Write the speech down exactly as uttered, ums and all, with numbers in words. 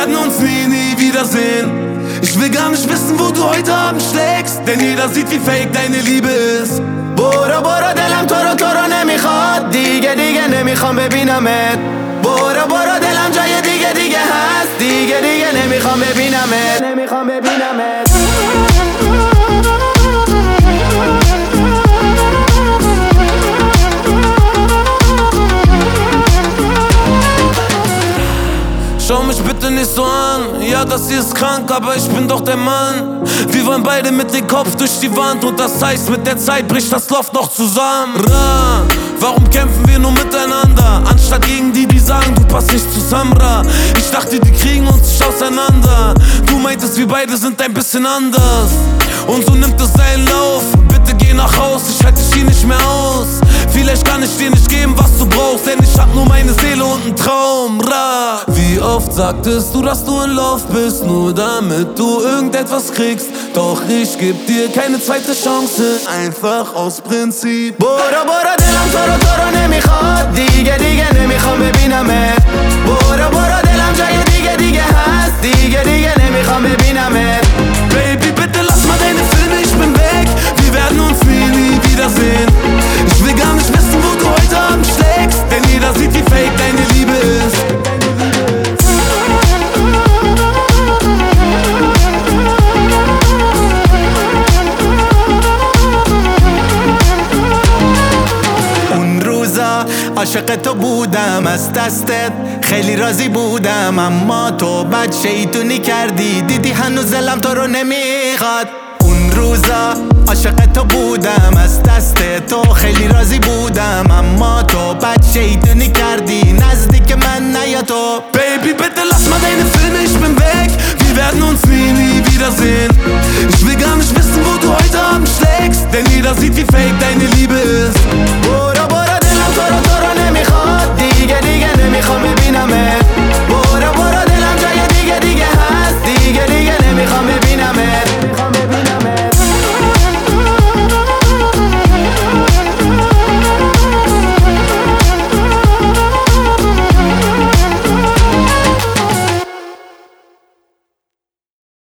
werden uns nie, nie wiedersehen. Ich will gar nicht wissen, wo du heute Abend schlägst, denn jeder sieht, wie fake deine Liebe ist. برو برو دلم تو رو تو رو نمیخواد، دیگه دیگه نمیخوام ببینمت. برو برو دلم جای دیگه دیگه هست، دیگه دیگه نمیخوام ببینمت، نمیخوام ببینمت. Schau mich bitte nicht so an, ja das hier ist krank, aber ich bin doch der Mann. Wir wollen beide mit dem Kopf durch die Wand und das heißt, mit der Zeit bricht das Loft noch zusammen. Ra, warum kämpfen wir nur miteinander, anstatt gegen die, die sagen, du passt nicht zusammen, Ra. Ich dachte, die kriegen uns nicht auseinander. Du meintest, wir beide sind ein bisschen anders. Und so nimmt es seinen Lauf, bitte geh nach Haus, ich halte dich hier nicht mehr aus. Vielleicht kann ich dir nicht geben, was du brauchst, denn ich hab nur meine Seele und einen Traum, Ra. Wie oft sagtest du, dass du in Love bist, nur damit du irgendetwas kriegst. Doch ich geb dir keine zweite Chance, einfach aus Prinzip. برو برو دلم تو رو تو رو نمیخواد، دیگه دیگه نمیخوام ببینمت. برو برو دلم جای دیگه دیگه هست، دیگه دیگه نمیخوام ببینمت. Baby, bitte lass mal deine Filme, ich bin weg. Wir werden uns nie, nie wiedersehen. Ich will gar nicht wissen, wo du heute Abend schlägst, denn jeder sieht, wie fake deine Liebe ist. عاشق تو بودم از دستت، خیلی راضی بودم، اما تو بد شیطونی کردی، دیدی هنوز دلم تو رو نمیخواد. اون روزا عاشق تو بودم از دست تو، خیلی راضی بودم، اما تو بد شیطونی کردی، نزدیک من نیا تو. Baby, bitte lass mal deine Filme, ich bin weg. Wir werden uns nie, nie wiedersehen. Ich will gar nicht wissen, wo du heute Abend schlägst, denn jeder sieht, wie fake deine Liebe ist.